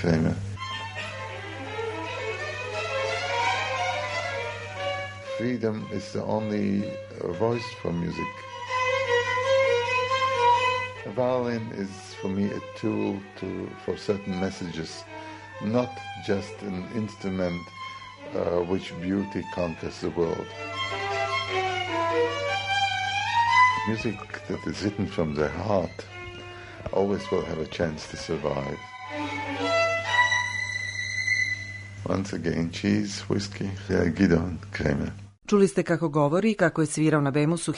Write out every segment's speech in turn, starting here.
Kremer. Freedom is the only voice for music. A violin is for me a tool for certain messages, not just an instrument which beauty conquers the world. Music that is written from the heart always will have a chance to survive. Once again, cheese, whiskey, Gidon Kremer. Čuli ste kako govori, kako je svirao na Bemusu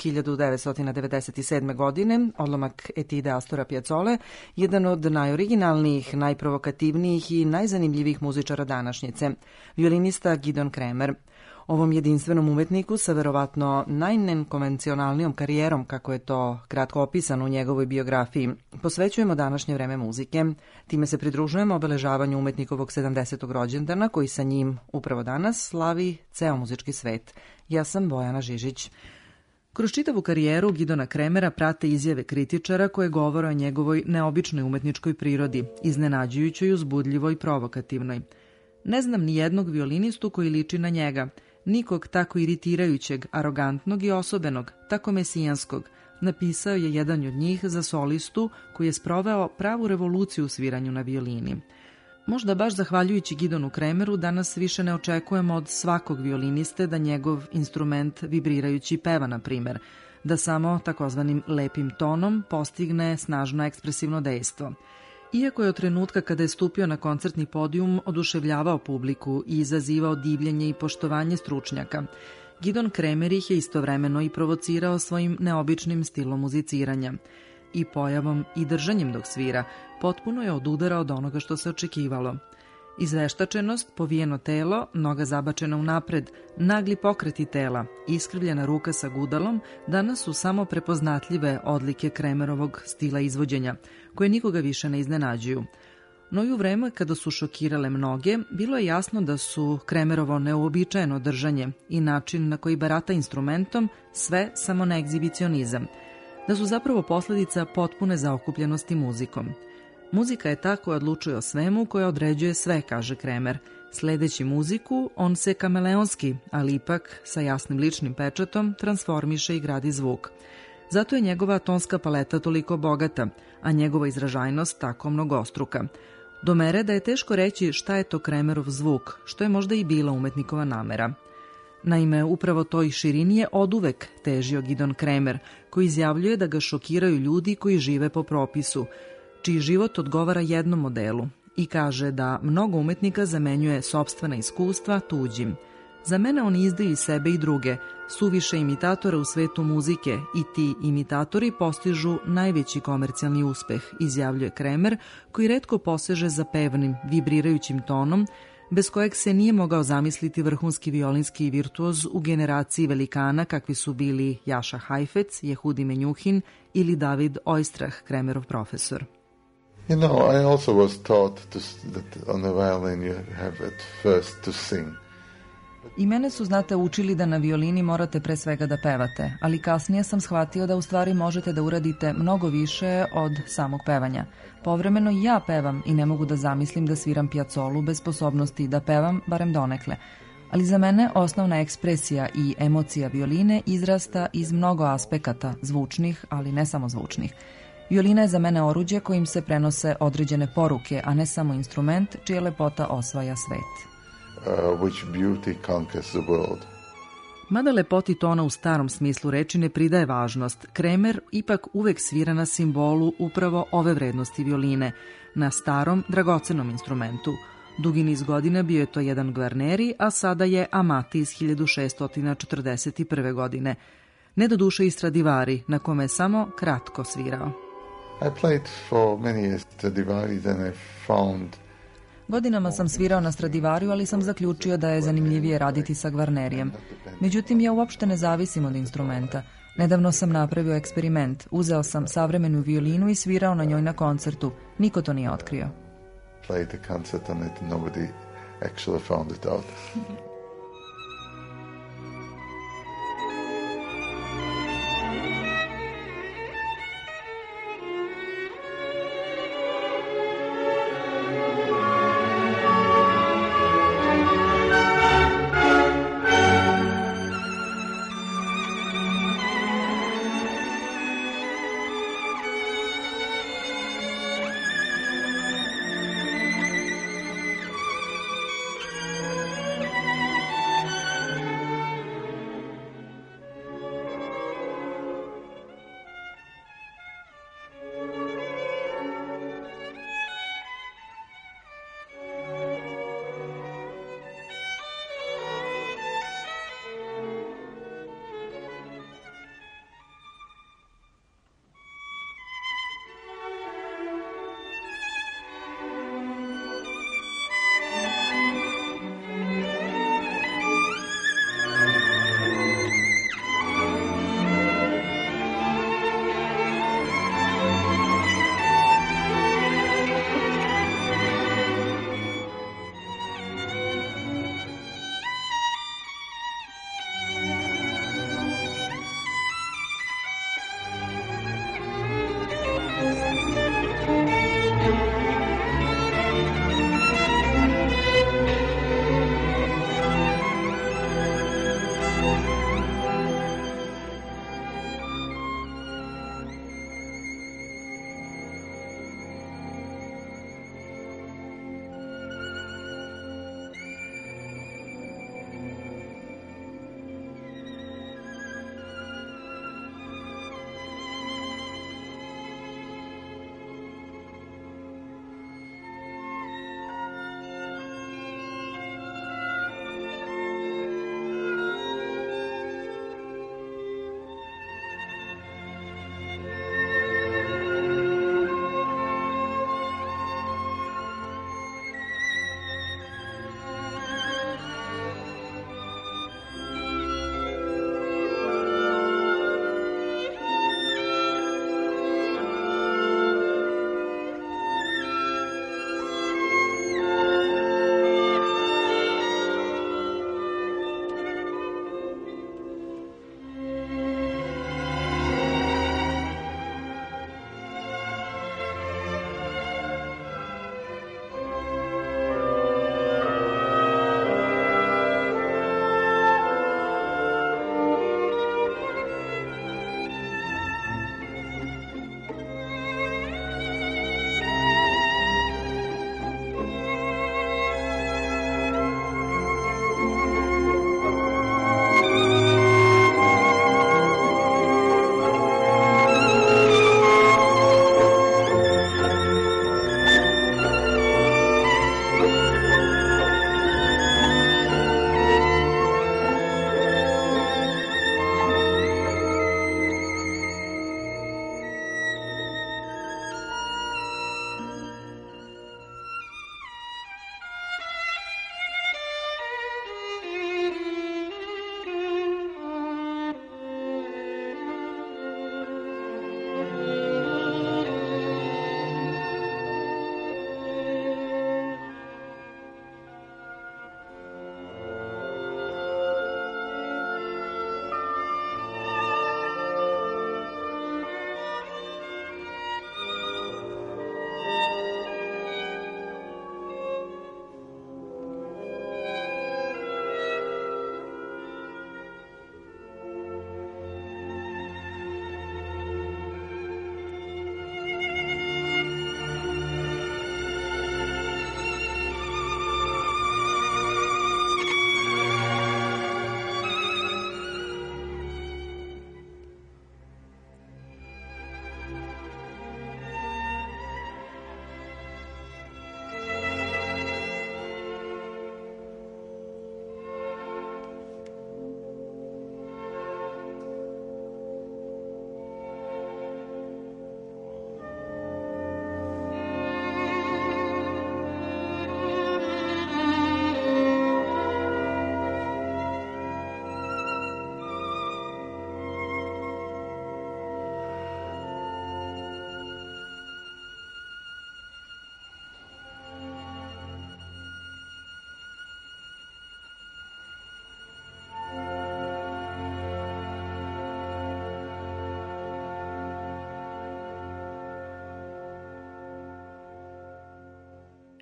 1997. godine, odlomak etide Astora Piazzole, jedan od najoriginalnijih, najprovokativnijih i najzanimljivijih muzičara današnjice, violinista Gidon Kremer. Ovom jedinstvenom umetniku sa verovatno najnekonvencionalnijom karijerom, kako je to kratko opisano u njegovoj biografiji, posvećujemo današnje vreme muzike. Time se pridružujemo obeležavanju umetnikovog 70. rođendana koji sa njim upravo danas slavi ceo muzički svet. Ja sam Bojana Žižić. Kroz čitavu karijeru Gidona Kremera prate izjave kritičara koje govore o njegovoj neobičnoj umetničkoj prirodi, iznenađujućoj, uzbudljivoj i provokativnoj. Ne znam ni jednog violinistu koji liči na njega, nikog tako iritirajućeg, arogantnog i osobenog, tako mesijanskog, napisao je jedan od njih za solistu koji je sproveo pravu revoluciju u sviranju na violini. Možda baš zahvaljujući Gidonu Kremeru danas više ne očekujemo od svakog violiniste da njegov instrument vibrirajući peva, na primer, da samo takozvanim lepim tonom postigne snažno ekspresivno dejstvo. Iako je od trenutka kada je stupio na koncertni podijum oduševljavao publiku i izazivao divljenje i poštovanje stručnjaka, Gidon Kremer ih je istovremeno i provocirao svojim neobičnim stilom muziciranja. I pojavom i držanjem dok svira potpuno je odudarao od onoga što se očekivalo. Izveštačenost, povijeno telo, noga zabačena unapred, nagli pokreti tela, iskrivljena ruka sa gudalom danas su samo prepoznatljive odlike Kremerovog stila izvođenja, koje nikoga više ne iznenađuju. No i u vreme kada su šokirale mnoge, bilo je jasno da su Kremerovo neuobičajeno držanje i način na koji barata instrumentom sve samo na egzibicionizam, da su zapravo posledica potpune zaokupljenosti muzikom. Muzika je ta koja odlučuje o svemu, koja određuje sve, kaže Kremer. Sledeći muziku, on se kameleonski, ali ipak sa jasnim ličnim pečatom, transformiše i gradi zvuk. Zato je njegova tonska paleta toliko bogata, a njegova izražajnost tako mnogostruka. Do mere da je teško reći šta je to Kremerov zvuk, što je možda i bila umetnikova namera. Naime, upravo toj širini je oduvek težio Gidon Kremer, koji izjavljuje da ga šokiraju ljudi koji žive po propisu, čiji život odgovara jednom modelu, i kaže da mnogo umetnika zamenjuje sopstvena iskustva tuđim. Za mene oni izdaju sebe i druge, suviše imitatora u svetu muzike i ti imitatori postižu najveći komercijalni uspeh, izjavljuje Kremer, koji retko poseže za pevnim, vibrirajućim tonom, bez kojeg se nije mogao zamisliti vrhunski violinski virtuoz u generaciji velikana kakvi su bili Jaša Hajfec, Jehudi Menjuhin ili David Oistrach, Kremerov profesor. You know, I also was taught that on the violin you have at first to sing. I mene su, znate, učili da na violini morate pre svega da pevate, ali kasnije sam shvatio da u stvari možete da uradite mnogo više od samog pevanja. Povremeno i ja pevam i ne mogu da zamislim da sviram Piazzolu bez sposobnosti da pevam, barem donekle. Ali za mene osnovna ekspresija i emocija violine izrasta iz mnogo aspekata, zvučnih, ali ne samo zvučnih. Violina je za mene oruđe kojim se prenose određene poruke, a ne samo instrument čija lepota osvaja svet. Which beauty conquers the world. Mada lepoti tona u starom smislu reči ne pridaje važnost, Kremer ipak uvek svira na simbolu upravo ove vrednosti violine, na starom, dragocenom instrumentu. Dugi niz godina bio je to jedan Guarneri, a sada je Amati iz 1641. godine. Ne do duše i Stradivari, na kome je samo kratko svirao. I played for many years Stradivari, then I found... Godinama sam svirao na Stradivariju, ali sam zaključio da je zanimljivije raditi sa Guarnerijem. Međutim, ja uopšte ne zavisim od instrumenta. Nedavno sam napravio eksperiment. Uzeo sam savremenu violinu i svirao na njoj na koncertu. Niko to nije otkrio. Played the concert on it, nobody actually found it out.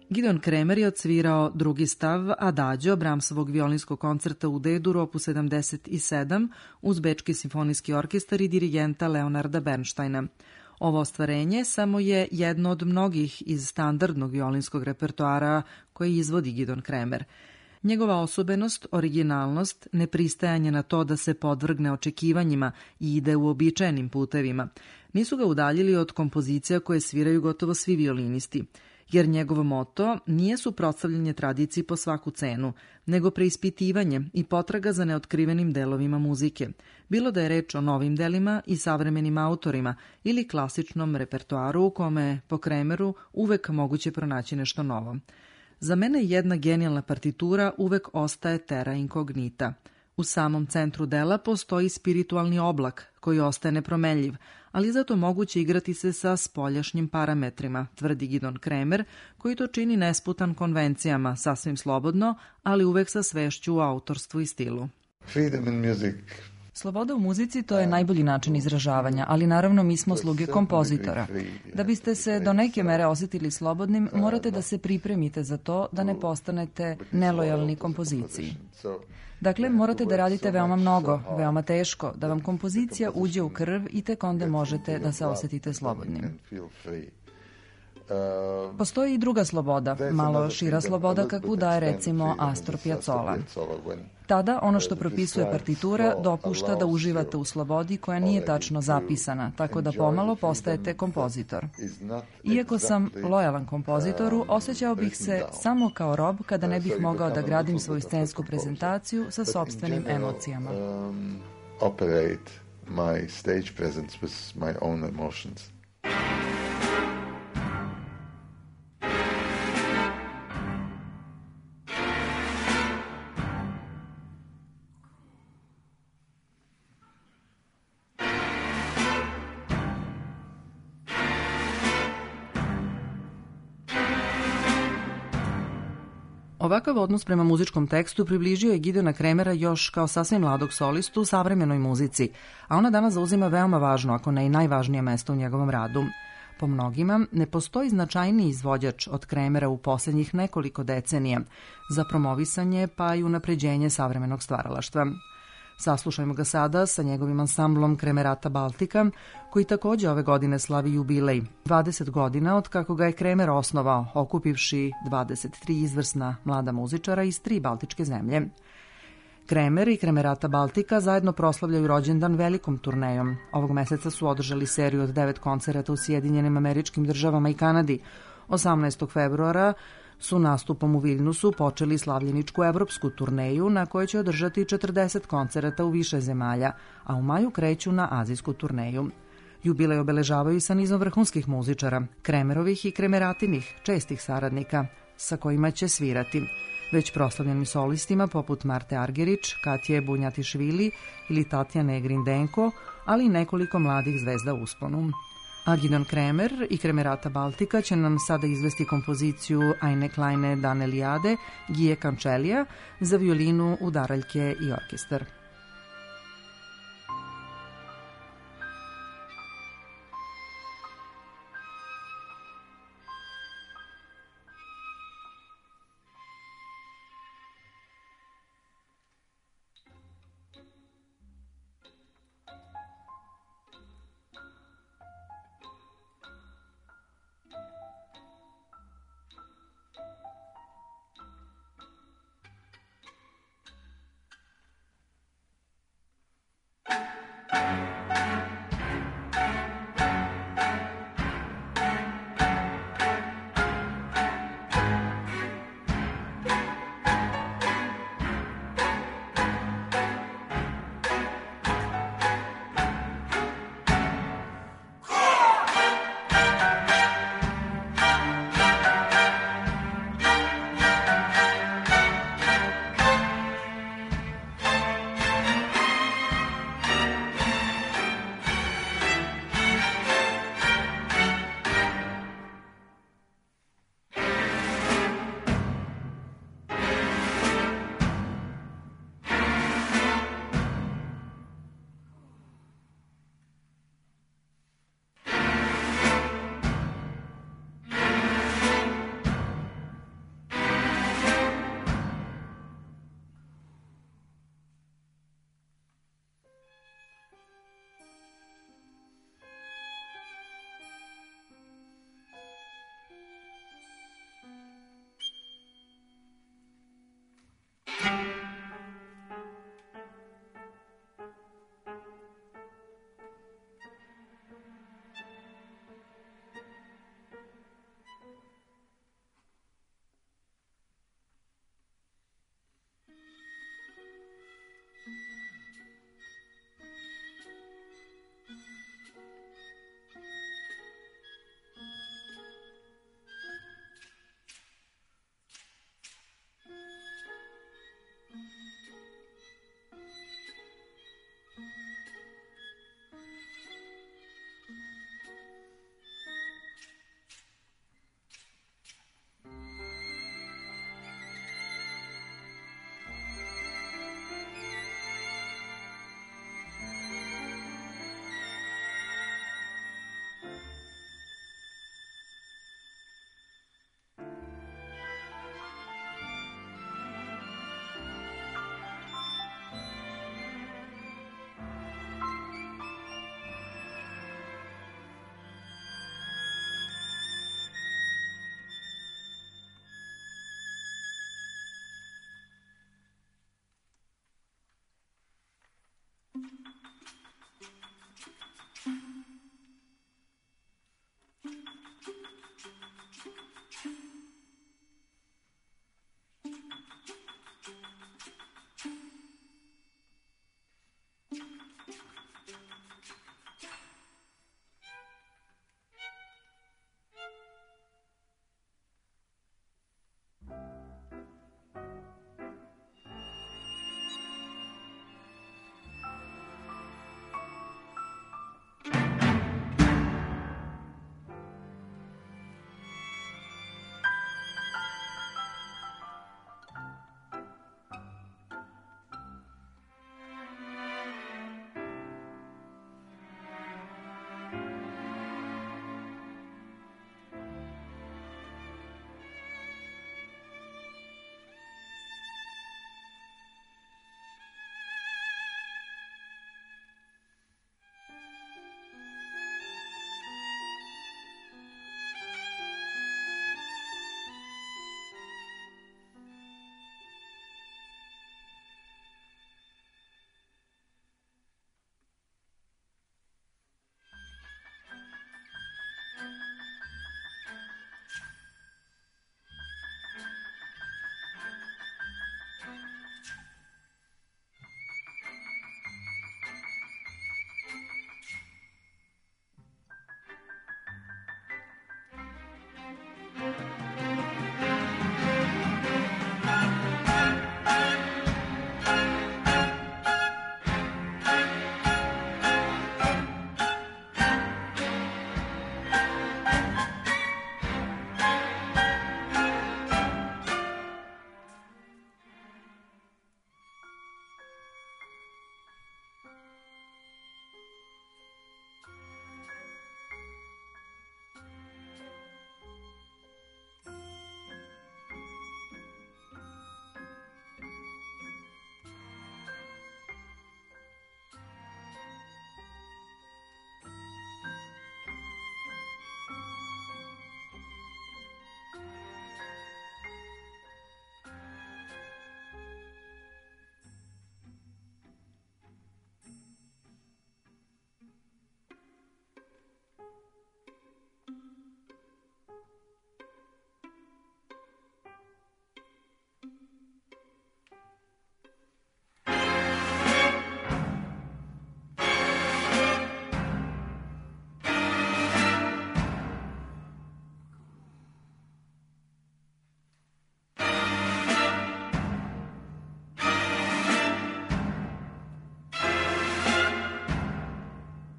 Gideon Kremer je odsvirao drugi stav Adagio Brahmsovog violinskog koncerta u D-dur opus 77 uz Bečki simfonijski orkestar i dirigenta Leonarda Bernsteina. Ovo ostvarenje samo je jedno od mnogih iz standardnog violinskog repertoara koje izvodi Gideon Kremer. Njegova osobenost, originalnost, nepristajanje na to da se podvrgne očekivanjima i ide uobičajenim putevima, nisu ga udaljili od kompozicija koje sviraju gotovo svi violinisti, jer njegov moto nije suprotstavljanje tradiciji po svaku cenu, nego preispitivanje i potraga za neotkrivenim delovima muzike, bilo da je reč o novim delima i savremenim autorima ili klasičnom repertoaru u kome po Kremeru uvek moguće pronaći nešto novo. Za mene jedna genijalna partitura uvek ostaje terra incognita. U samom centru dela postoji spiritualni oblak koji ostaje nepromenljiv, ali zato moguće igrati se sa spoljašnjim parametrima, tvrdi Gideon Kremer, koji to čini nesputan konvencijama, sasvim slobodno, ali uvek sa svešću u autorstvu i stilu. Freedom in music. Sloboda u muzici to je najbolji način izražavanja, ali naravno mi smo sluge kompozitora. Da biste se do neke mere osjetili slobodnim, morate da se pripremite za to da ne postanete nelojalni kompoziciji. Dakle, morate da radite veoma mnogo, veoma teško, da vam kompozicija uđe u krv i tek onda možete da se osjetite slobodnim. Postoji i druga sloboda, malo šira sloboda kakvu daje recimo Astor Piazzolla. Tada ono što propisuje partitura dopušta da uživate u slobodi koja nije tačno zapisana, tako da pomalo postajete kompozitor. Iako sam lojalan kompozitoru, osjećao bih se samo kao rob kada ne bih mogao da gradim svoju scensku prezentaciju sa sopstvenim emocijama. Operate my stage presence with my own emotions. Ovakav odnos prema muzičkom tekstu približio je Gideona Kremera još kao sasvim mladog solistu u savremenoj muzici, a ona danas zauzima veoma važno, ako ne i najvažnije mesto u njegovom radu. Po mnogima, ne postoji značajniji izvođač od Kremera u posljednjih nekoliko decenija za promovisanje pa i unapređenje savremenog stvaralaštva. Saslušajmo ga sada sa njegovim ansamblom Kremerata Baltika, koji takođe ove godine slavi jubilej, 20 godina od kako ga je Kremer osnovao, okupivši 23 izvrsna mlada muzičara iz 3 baltičke zemlje. Kremer i Kremerata Baltika zajedno proslavljaju rođendan velikom turnejom. Ovog meseca su održali seriju od 9 koncerata u Sjedinjenim Američkim Državama i Kanadi. 18. februara su nastupom u Viljnusu počeli slavljeničku evropsku turneju na kojoj će održati 40 koncerata u više zemalja, a u maju kreću na azijsku turneju. Jubilej obeležavaju i sa nizom vrhunskih muzičara, Kremerovih i Kremeratinih, čestih saradnika, sa kojima će svirati. Već proslavljenim solistima poput Marte Argerić, Katje Bunjatišvili ili Tatjane Grindenko, ali i nekoliko mladih zvezda u usponu. A Gideon Kremer i Kremerata Baltika će nam sada izvesti kompoziciju Eine kleine Daneliade Gije Cancellia za violinu, udaraljke i orkestar.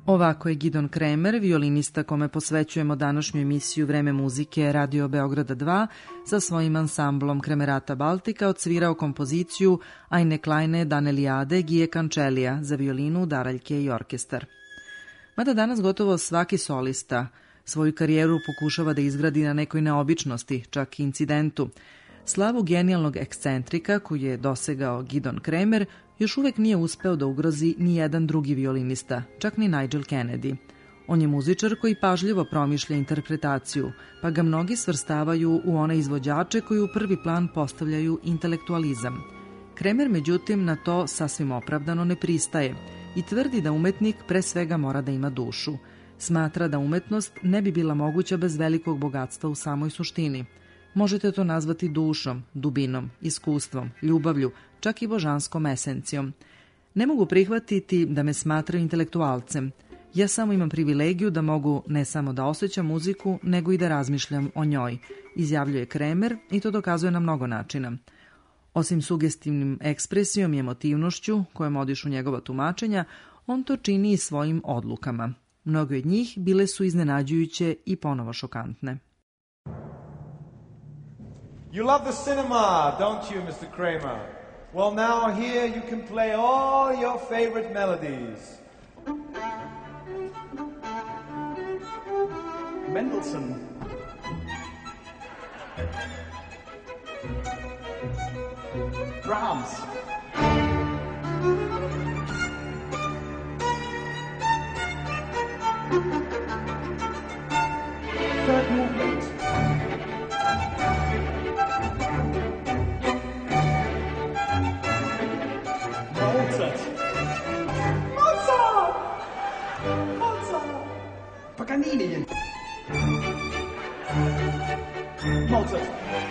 Ovako je Gidon Kremer, violinista kome posvećujemo današnju emisiju Vreme muzike Radio Beograda 2, sa svojim ansamblom Kremerata Baltika odsvirao kompoziciju Eine kleine Daneliade Gie Cancellia za violinu, daraljke i orkestar. Mada danas gotovo svaki solista svoju karijeru pokušava da izgradi na nekoj neobičnosti, čak i incidentu, slavu genijalnog ekscentrika koju je dosegao Gidon Kremer još uvek nije uspeo da ugrozi ni jedan drugi violinista, čak ni Nigel Kennedy. On je muzičar koji pažljivo promišlja interpretaciju, pa ga mnogi svrstavaju u one izvođače koji u prvi plan postavljaju intelektualizam. Kremer, međutim, na to sasvim opravdano ne pristaje i tvrdi da umetnik pre svega mora da ima dušu. Smatra da umetnost ne bi bila moguća bez velikog bogatstva u samoj suštini. Možete to nazvati dušom, dubinom, iskustvom, ljubavlju, čak i božanskom esencijom. Ne mogu prihvatiti da me smatraju intelektualcem. Ja samo imam privilegiju da mogu ne samo da osjećam muziku, nego i da razmišljam o njoj, izjavljuje Kremer i to dokazuje na mnogo načina. Osim sugestivnim ekspresijom i emotivnošću, kojom odišu njegova tumačenja, on to čini i svojim odlukama. Mnoge od njih bile su iznenađujuće i ponovo šokantne. You love the cinema, don't you, Mr. Kramer? Well, now here you can play all your favorite melodies. Mendelssohn. Brahms. Third movement. Mozart. Mozart! Mozart! Paganini. Mozart.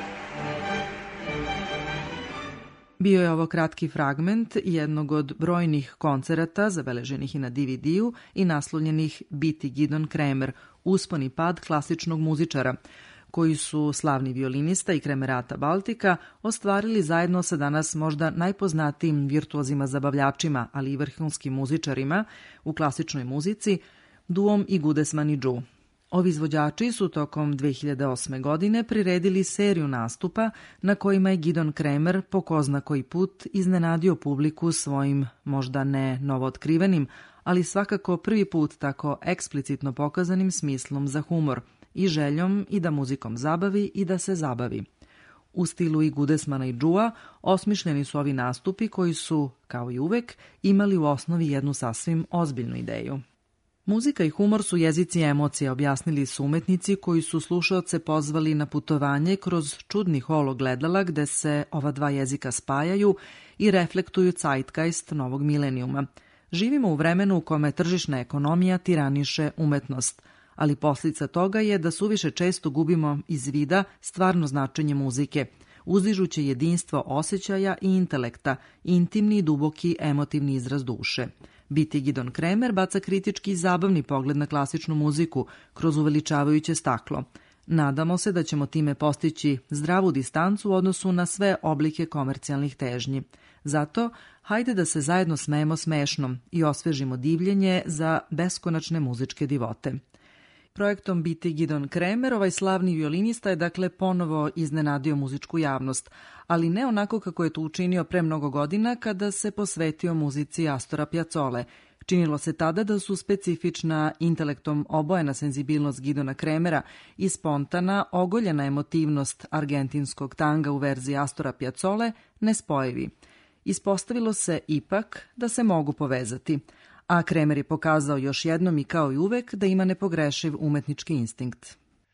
Bio je ovo kratki fragment jednog od brojnih koncerata zabeleženih i na DVD-u i naslovljenih Biti Gidon Kremer, uspon i pad klasičnog muzičara, koji su slavni violinista i Kremerata Baltika ostvarili zajedno sa danas možda najpoznatijim virtuozima zabavljačima, ali i vrhunskim muzičarima u klasičnoj muzici, duom i Gudesman i Džu. Ovi izvođači su tokom 2008. godine priredili seriju nastupa na kojima je Gidon Kremer po ko zna koji put iznenadio publiku svojim možda ne novootkrivenim, ali svakako prvi put tako eksplicitno pokazanim smislom za humor i željom i da muzikom zabavi i da se zabavi. U stilu i Gudesmana i Džua osmišljeni su ovi nastupi koji su, kao i uvek, imali u osnovi jednu sasvim ozbiljnu ideju. Muzika i humor su jezici emocija, objasnili su umetnici koji su slušaoce pozvali na putovanje kroz čudni holo gledala gde se ova dva jezika spajaju i reflektuju zeitgeist novog milenijuma. Živimo u vremenu u kome tržišna ekonomija tiraniše umetnost, ali posljedica toga je da suviše često gubimo iz vida stvarno značenje muzike, uzdižuće jedinstvo osjećaja i intelekta, intimni i duboki emotivni izraz duše. Biti Gidon Kremer baca kritički i zabavni pogled na klasičnu muziku kroz uveličavajuće staklo. Nadamo se da ćemo time postići zdravu distancu u odnosu na sve oblike komercijalnih težnji. Zato, hajde da se zajedno smejemo smešnom i osvežimo divljenje za beskonačne muzičke divote. Projektom Biti Gidon Kremer, ovaj slavni violinista je dakle ponovo iznenadio muzičku javnost, ali ne onako kako je to učinio pre mnogo godina kada se posvetio muzici Astora Piazzole. Činilo se tada da su specifična intelektom obojena senzibilnost Gidona Kremera i spontana, ogoljena emotivnost argentinskog tanga u verziji Astora Piazzole nespojivi. Ispostavilo se ipak da se mogu povezati, a Kremer je pokazao još jednom i kao i uvek da ima nepogrešiv umetnički instinkt.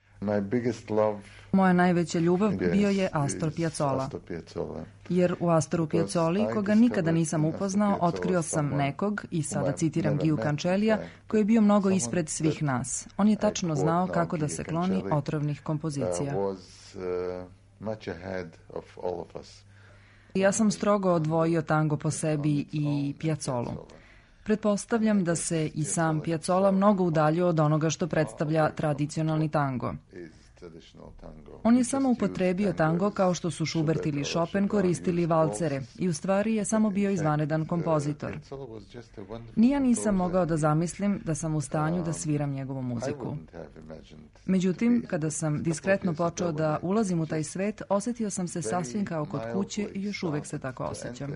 Moja najveća ljubav bio je Astor Piazzolla. Jer u Astoru Piazzoli, koga nikada nisam upoznao, otkrio sam nekog, i sada citiram Giu Cancellija, koji je bio mnogo ispred svih nas. On je tačno znao kako da se kloni otrovnih kompozicija. Ja sam strogo odvojio tango po sebi i Piazzolu. Pretpostavljam da se i sam Piazzolla mnogo udaljio od onoga što predstavlja tradicionalni tango. On je samo upotrebio tango kao što su Schubert ili Chopin koristili valcere i u stvari je samo bio izvanredan kompozitor. Ni ja nisam mogao da zamislim da sam u stanju da sviram njegovu muziku. Međutim, kada sam diskretno počeo da ulazim u taj svet, osjetio sam se sasvim kao kod kuće i još uvek se tako osjećam.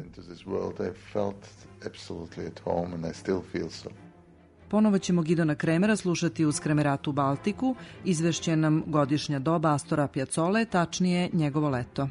Ponovo ćemo Gidona Kremera slušati uz Kremeratu Baltiku. Izvešće nam godišnja doba Astora Piazzole, tačnije njegovo leto.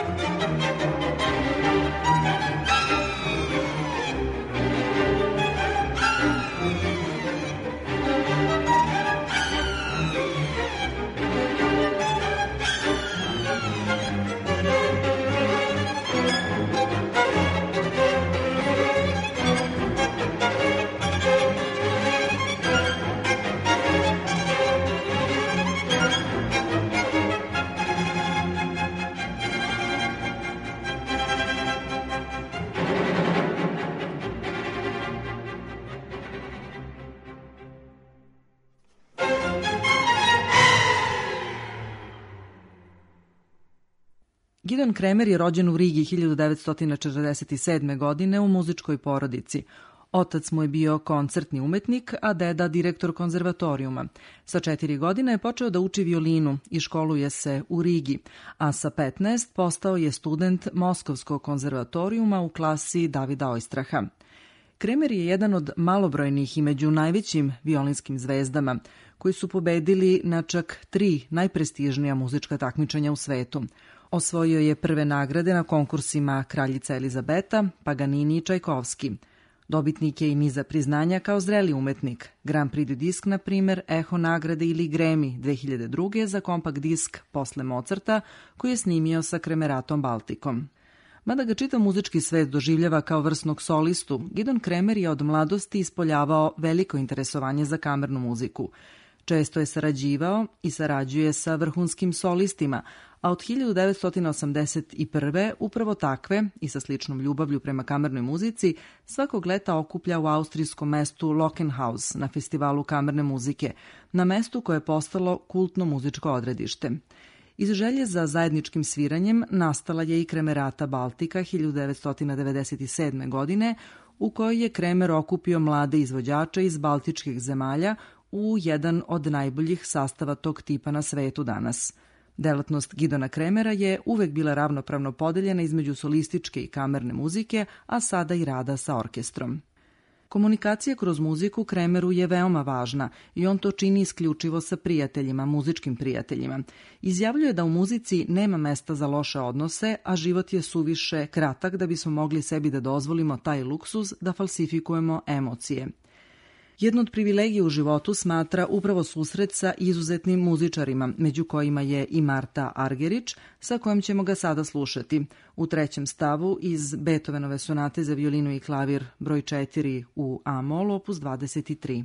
Gidon Kremer je rođen u Rigi 1947. godine u muzičkoj porodici. Otac mu je bio koncertni umetnik, a deda direktor konzervatorijuma. Sa 4 godine je počeo da uči violinu i školuje se u Rigi, a sa 15 postao je student Moskovskog konzervatorijuma u klasi Davida Ojstraha. Kremer je jedan od malobrojnih i među najvećim violinskim zvezdama, koji su pobedili na čak 3 najprestižnija muzička takmičenja u svetu. Osvojio je prve nagrade na konkursima Kraljica Elizabeta, Paganini i Čajkovski. Dobitnik je i niza priznanja kao zreli umetnik, Grand Prix du Disque, na primer, Eho nagrade ili Grammy 2002. za kompakt disk Posle Mozarta, koji je snimio sa Kremeratom Baltikom. Mada ga čitav muzički svet doživljava kao vrsnog solistu, Gidon Kremer je od mladosti ispoljavao veliko interesovanje za kamernu muziku. Često je sarađivao i sarađuje sa vrhunskim solistima, a od 1981. upravo takve, i sa sličnom ljubavlju prema kamernoj muzici, svakog leta okuplja u austrijskom mestu Lockenhaus na festivalu kamerne muzike, na mestu koje je postalo kultno muzičko odredište. Iz želje za zajedničkim sviranjem nastala je i Kremerata Baltika 1997. godine, u kojoj je Kremer okupio mlade izvođače iz baltičkih zemalja u jedan od najboljih sastava tog tipa na svetu danas. Delatnost Gidona Kremera je uvek bila ravnopravno podeljena između solističke i kamerne muzike, a sada i rada sa orkestrom. Komunikacija kroz muziku Kremeru je veoma važna i on to čini isključivo sa prijateljima, muzičkim prijateljima. Izjavljuje da u muzici nema mesta za loše odnose, a život je suviše kratak da bismo mogli sebi da dozvolimo taj luksuz da falsifikujemo emocije. Jednu od privilegija u životu smatra upravo susret sa izuzetnim muzičarima, među kojima je i Marta Argerich, sa kojom ćemo ga sada slušati. U 3. stavu iz Beethovenove sonate za violinu i klavir broj 4 u A-mol, opus 23.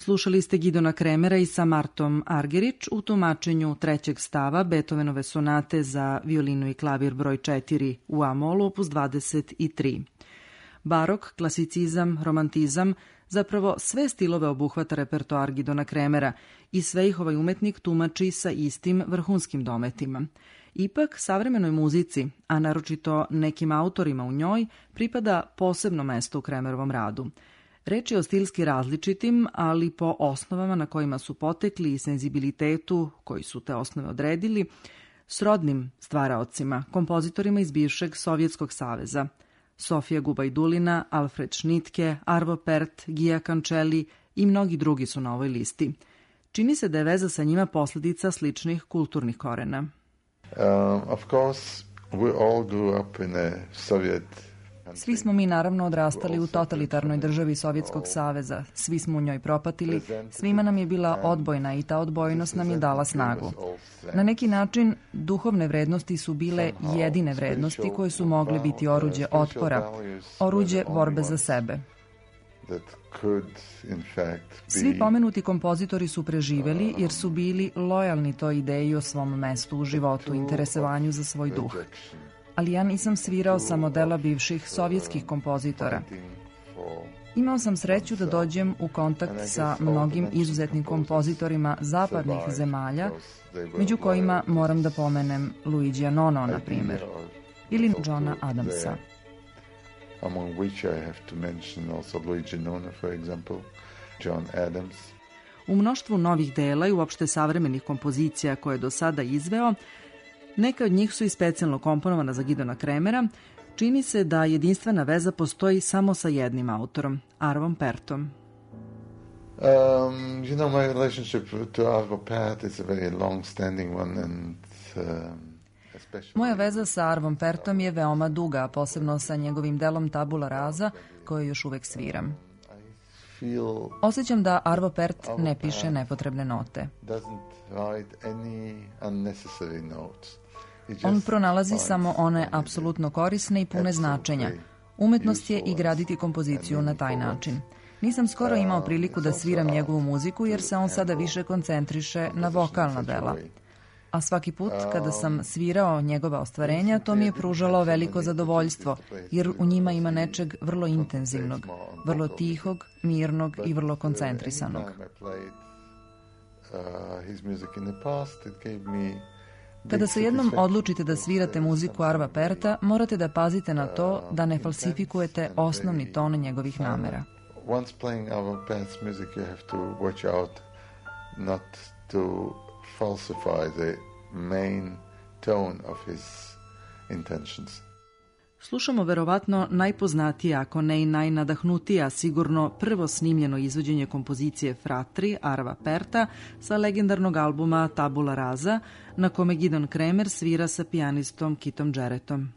Slušali ste Gidona Kremera i sa Martom Argerić u tumačenju trećeg stava Beethovenove sonate za violinu i klavir broj 4 u A-molu, opus 23. Barok, klasicizam, romantizam, zapravo sve stilove obuhvata repertoar Gidona Kremera i sve ih ovaj umetnik tumači sa istim vrhunskim dometima. Ipak, savremenoj muzici, a naročito nekim autorima u njoj, pripada posebno mesto u Kremerovom radu. Reč je o stilski različitim, ali po osnovama na kojima su potekli i senzibilitetu koji su te osnove odredili, srodnim stvaraocima, kompozitorima iz bivšeg Sovjetskog saveza. Sofija Gubajdulina, Alfred Schnittke, Arvo Pärt, Gia Cancelli i mnogi drugi su na ovoj listi. Čini se da je veza sa njima posljedica sličnih kulturnih korena. Of course, we all grew up in a Soviet. Svi smo mi naravno odrastali u totalitarnoj državi Sovjetskog saveza, svi smo u njoj propatili, svima nam je bila odbojna i ta odbojnost nam je dala snagu. Na neki način, duhovne vrednosti su bile jedine vrednosti koje su mogle biti oruđe otpora, oruđe borbe za sebe. Svi pomenuti kompozitori su preživeli jer su bili lojalni toj ideji o svom mestu u životu, interesovanju za svoj duh. Ali ja nisam svirao sa modela bivših sovjetskih kompozitora. Imao sam sreću da dođem u kontakt sa mnogim izuzetnim kompozitorima zapadnih zemalja, među kojima moram da pomenem Luigija Nono, na primjer, ili Johna Adamsa. Among which I have to mention also Luigi Nono, for example, John Adams. U mnoštvu novih dela i uopšte savremenih kompozicija koje je do sada izveo, neka od njih su i specijalno komponovana za Gidona Kremera, čini se da jedinstvena veza postoji samo sa jednim autorom, Arvom Pärtom. My relationship to Arvo Pärt is a very long-standing one and Moja veza sa Arvom Pärtom je veoma duga, posebno sa njegovim delom Tabula Rasa, koje još uvek sviram. Osjećam da Arvo Pärt ne piše nepotrebne note. On pronalazi samo one apsolutno korisne i pune značenja. Umetnost je i graditi kompoziciju na taj način. Nisam skoro imao priliku da sviram njegovu muziku jer se on sada više koncentriše na vokalna dela. A svaki put kada sam svirao njegova ostvarenja, to mi je pružalo veliko zadovoljstvo, jer u njima ima nečeg vrlo intenzivnog, vrlo tihog, mirnog i vrlo koncentrisanog. Kada se jednom odlučite da svirate muziku Arva Pärta, morate da pazite na to da ne falsifikujete osnovni ton njegovih namera. Once playing Arvo Pärt's music, you have to watch out not to falsify the main tone of his intentions. Slušamo verovatno najpoznatije, ako ne i najnadahnutije, a sigurno prvo snimljeno izvođenje kompozicije Fratri Arva Pärta sa legendarnog albuma Tabula Rasa, na kome Gidon Kremer svira sa pijanistom Kitom Jarrettom.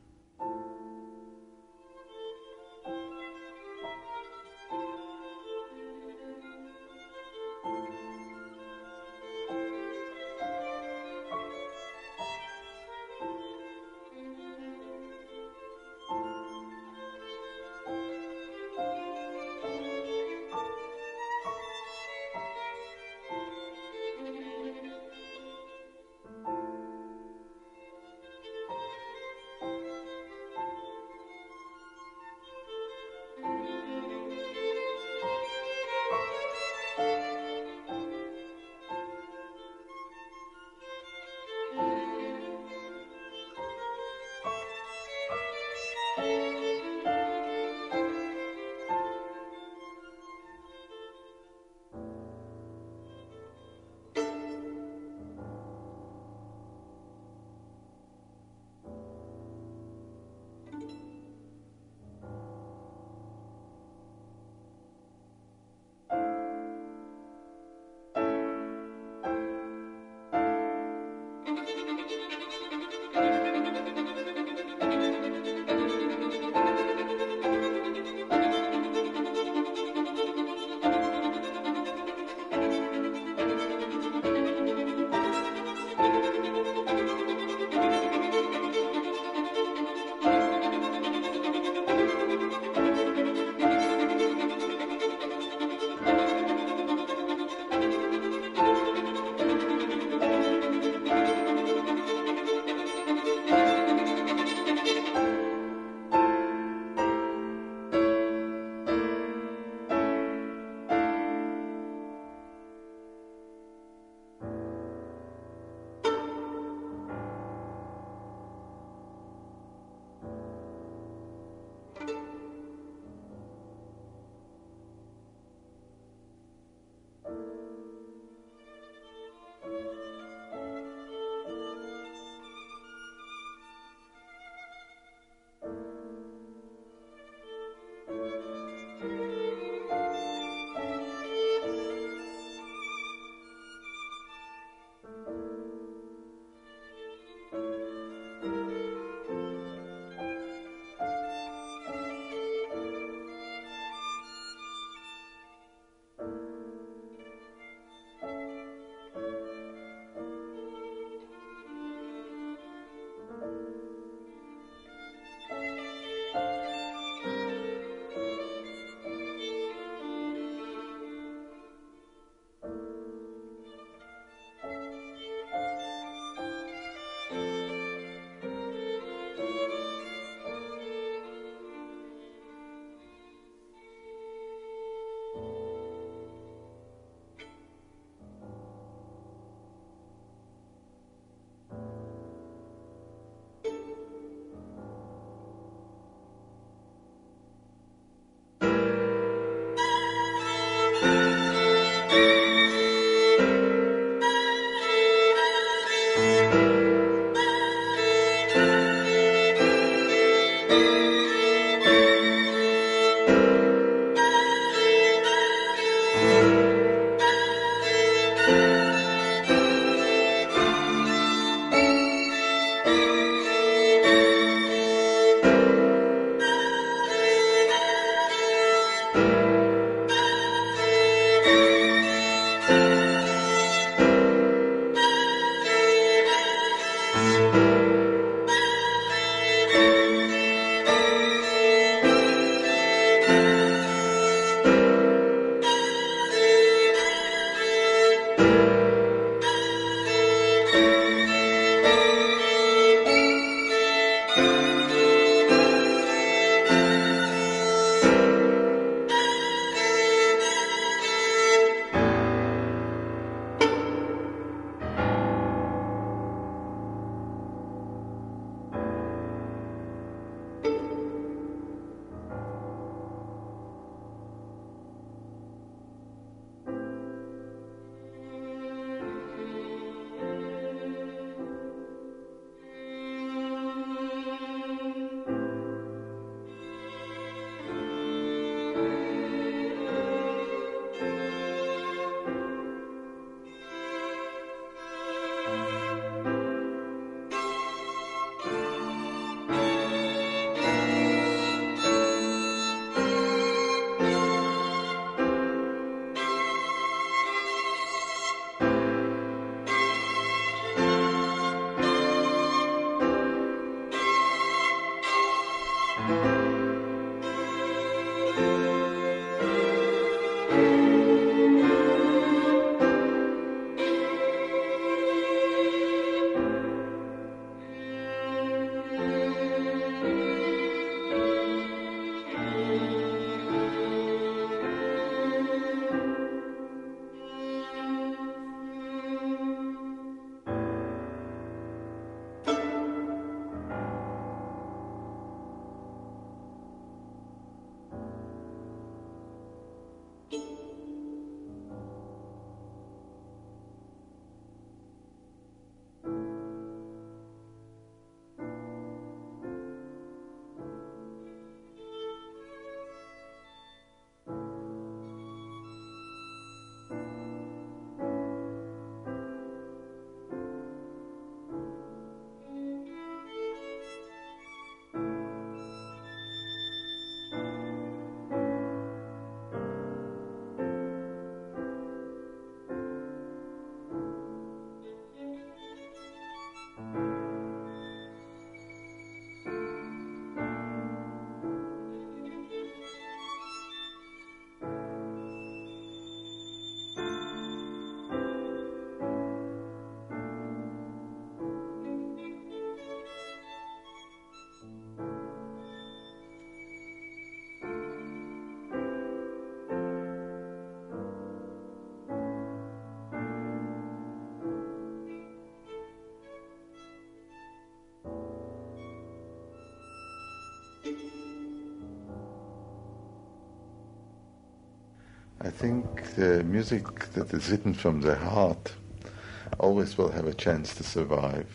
I think the music that is written from the heart always will have a chance to survive.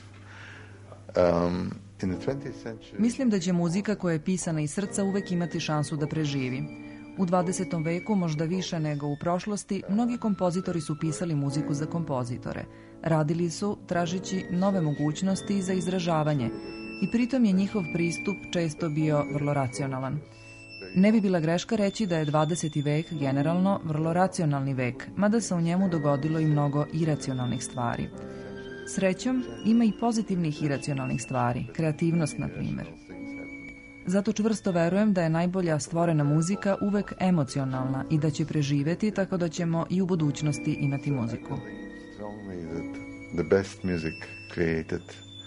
In the 20th century... Mislim da će muzika koja je pisana iz srca uvek imati šansu da preživi. U 20. veku, možda više nego u prošlosti, mnogi kompozitori su pisali muziku za kompozitore. Radili su tražeći nove mogućnosti za izražavanje i pritom je njihov pristup često bio vrlo racionalan. Ne bi bila greška reći da je 20. vek generalno vrlo racionalni vek, mada se u njemu dogodilo i mnogo iracionalnih stvari. Srećom, ima i pozitivnih iracionalnih stvari, kreativnost na primjer. Zato čvrsto verujem da je najbolja stvorena muzika uvek emocionalna i da će preživeti, tako da ćemo i u budućnosti imati muziku. The best music created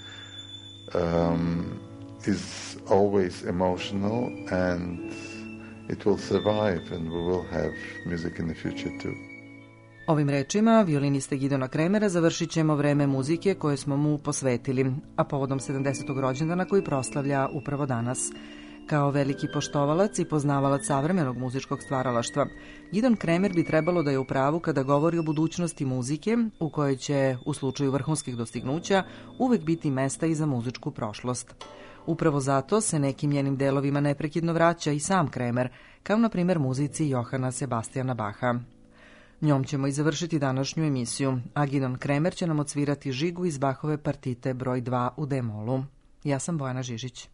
is always emotional and it will survive and we will have music in the future too. Ovim rečima violiniste Gidona Kremera završit ćemo vreme muzike koje smo mu posvetili, a povodom 70. rođendana koji proslavlja upravo danas. Kao veliki poštovalac i poznavalac savremenog muzičkog stvaralaštva, Gidon Kremer bi trebalo da je u pravu kada govori o budućnosti muzike, u kojoj će, u slučaju vrhunskih dostignuća, uvek biti mesta i za muzičku prošlost. Upravo zato se nekim njenim delovima neprekidno vraća i sam Kremer, kao na primjer muzici Johana Sebastijana Baha. Njom ćemo i završiti današnju emisiju, a Gidon Kremer će nam odsvirati žigu iz Bachove partite broj 2 u D-molu. Ja sam Bojana Žižić.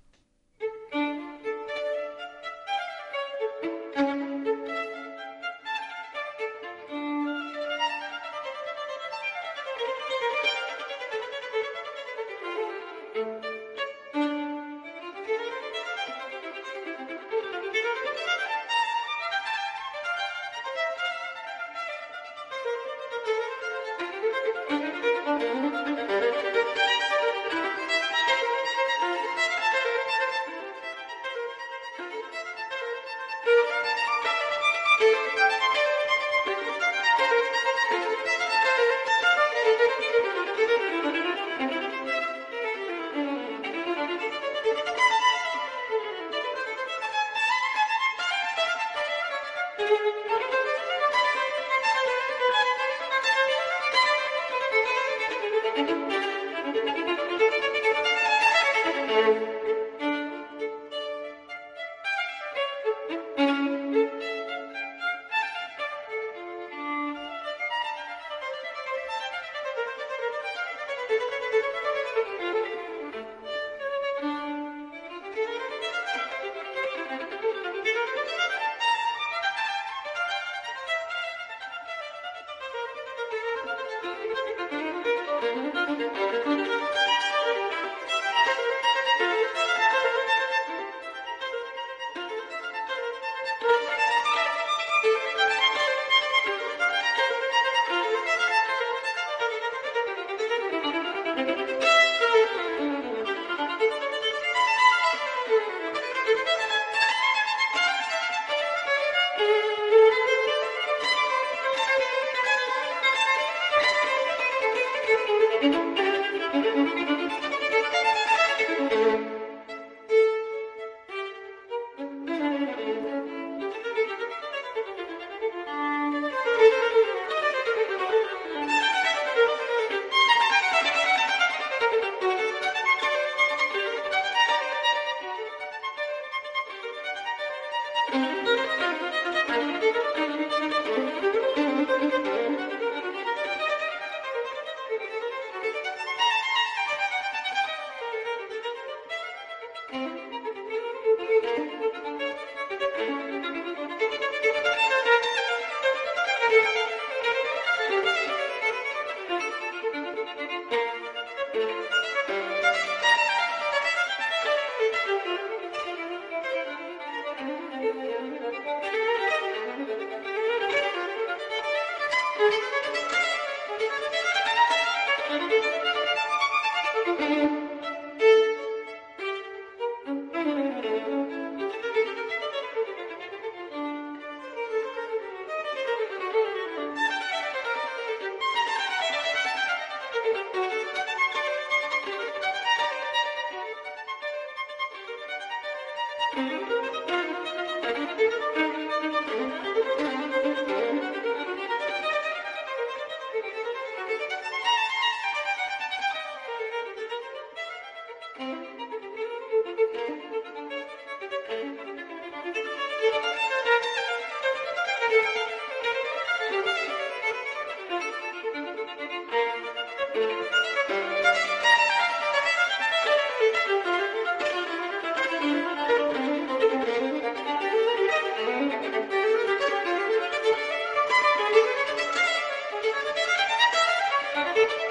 Thank you.